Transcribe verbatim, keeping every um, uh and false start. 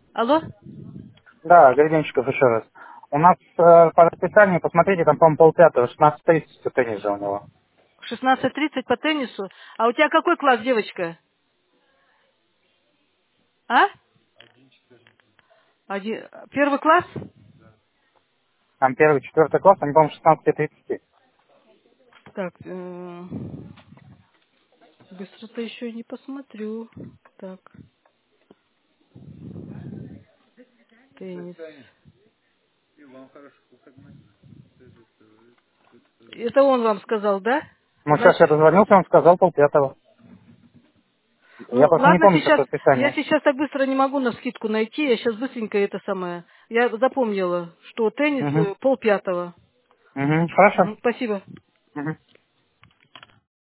Алло? Да, Гребенщиков еще раз. У нас э, по расписанию, посмотрите, там, по-моему, полпятого, шестнадцать тридцать теннис же у него. шестнадцать тридцать по теннису. А у тебя какой класс, девочка? А? Один... Первый класс? Там первый, четвертый класс, они, по-моему, шестнадцать тридцать. Так, э, быстро-то еще и не посмотрю. Так, теннис. Это он вам сказал, да? Ну, сейчас я Значит, дозвонился, он сказал полпятого. ну Я просто не ладно, помню сейчас сейчас, я расписание. сейчас так быстро не могу на скидку найти, я сейчас быстренько это самое. Я запомнила, что теннис Угу. э, полпятого. Угу. Хорошо. Мгм, спасибо. Угу.